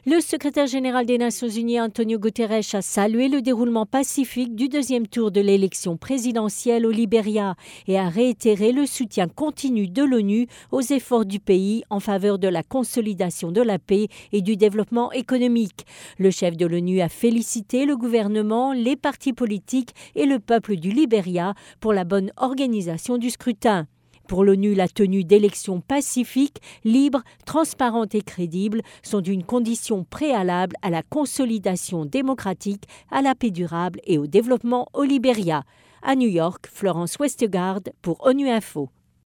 Le secrétaire général des Nations Unies, Antonio Guterres, a salué le déroulement pacifique du deuxième tour de l'élection présidentielle au Libéria et a réitéré le soutien continu de l'ONU aux efforts du pays en faveur de la consolidation de la paix et du développement économique. Le chef de l'ONU a félicité le gouvernement, les partis politiques et le peuple du Libéria pour la bonne organisation du scrutin. Pour l'ONU, la tenue d'élections pacifiques, libres, transparentes et crédibles sont une condition préalable à la consolidation démocratique, à la paix durable et au développement au Libéria. À New York, Florence Westgard pour ONU Info.